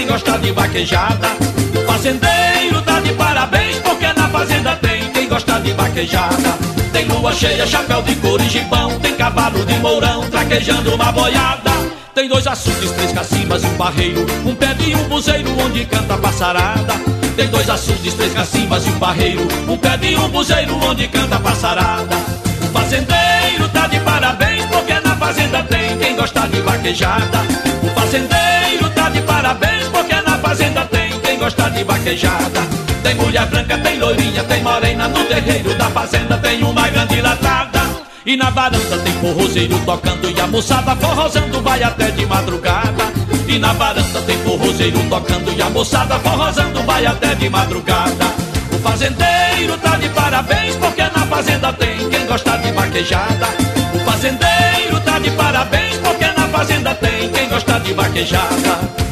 quem gosta de vaquejada. O fazendeiro tá de parabéns, porque na fazenda tem quem gosta de vaquejada. Tem lua cheia, chapéu de couro e gibão, tem cavalo de mourão traquejando uma boiada. Tem 2 açudes, 3 cacimbas e um barreiro, um pé e um buzeiro onde canta a passarada. Tem 2 açudes, 3 cacimbas e um barreiro, um pé e um buzeiro onde canta a passarada. O fazendeiro tá de parabéns, porque na fazenda tem quem gosta de vaquejada. O fazendeiro tá de parabéns, porque na fazenda tem quem gosta de vaquejada. Tem mulher branca, tem loirinha, tem morena, no terreiro da fazenda tem uma grande latada. E na varanda tem forrozeiro tocando e a moçada forrosando vai até de madrugada. E na varanda tem forrozeiro tocando e a moçada forrosando vai até de madrugada. O fazendeiro tá de parabéns, porque na fazenda tem quem gosta de vaquejada. O fazendeiro tá de parabéns, porque na fazenda tem quem gosta de vaquejada.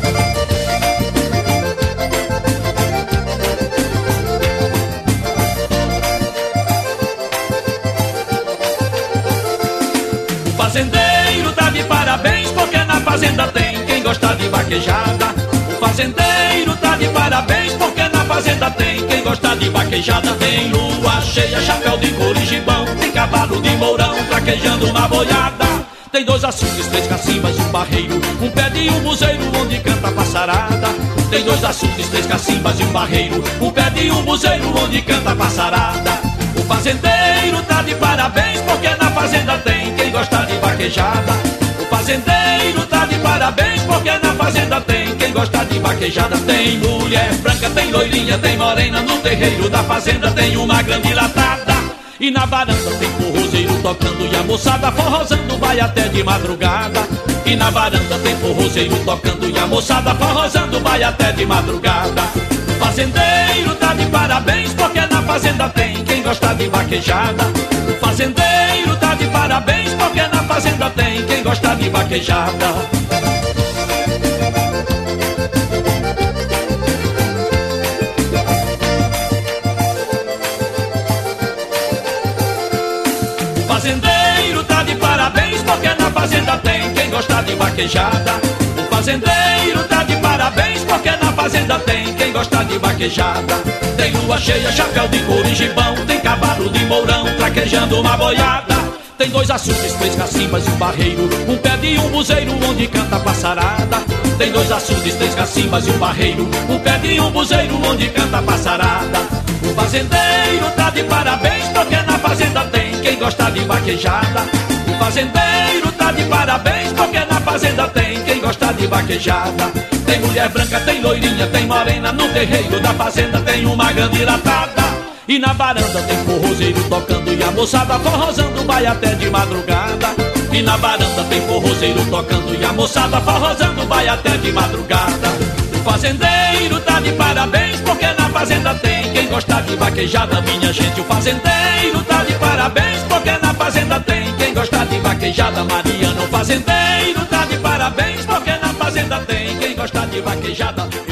O fazendeiro tá de parabéns, porque na fazenda tem quem gosta de vaquejada. O fazendeiro tá de parabéns, porque na fazenda tem quem gosta de vaquejada. Tem lua cheia, chapéu de couro e gibão, tem cavalo de mourão traquejando uma boiada. Tem 2 açudes, 3 cacimbas e um barreiro, um pé e um buzeiro onde canta a passarada. Tem 2 açudes, 3 cacimbas e um barreiro, um pé e um buzeiro onde canta a passarada. O fazendeiro tá de parabéns, porque na fazenda tem quem gosta de vaquejada. O fazendeiro tá de parabéns, porque na fazenda tem quem gosta de vaquejada. Tem mulher branca, tem loirinha, tem morena, no terreiro da fazenda tem uma grande latada. E na varanda tem forrozeiro tocando e a moçada forrosando vai até de madrugada. E na varanda tem forrozeiro tocando e a moçada forrosando vai até de madrugada. O fazendeiro tá de parabéns, porque na fazenda tem quem gosta de vaquejada. O fazendeiro tá de parabéns, porque na fazenda tem quem gosta de vaquejada. O fazendeiro tá de parabéns, porque na fazenda tem quem gosta de vaquejada. O fazendeiro tá de parabéns, porque na fazenda tem quem gosta de vaquejada. Tem lua cheia, chapéu de couro e gibão, tem cavalo de mourão traquejando uma boiada. Tem 2 açudes, 3 cacimbas e um barreiro, um pé e um buzeiro onde canta a passarada. Tem 2 açudes, 3 cacimbas e um barreiro, um pé e um buzeiro onde canta a passarada. O fazendeiro tá de parabéns, porque na fazenda tem quem gosta de vaquejada. O fazendeiro tá de parabéns, porque na fazenda tem quem gosta de vaquejada. Tem mulher branca, tem loirinha, tem morena, no terreiro da fazenda tem uma grande latada. E na varanda tem forrozeiro tocando e a moçada forrosando vai até de madrugada. E na varanda tem forrozeiro tocando e a moçada forrosando vai até de madrugada. O fazendeiro tá de parabéns, porque na fazenda tem quem gosta de vaquejada. Minha gente, o fazendeiro tá de parabéns, porque na fazenda tem quem gosta de vaquejada. Mariana, o fazendeiro tá de parabéns, porque na fazenda tem quem gosta de vaquejada.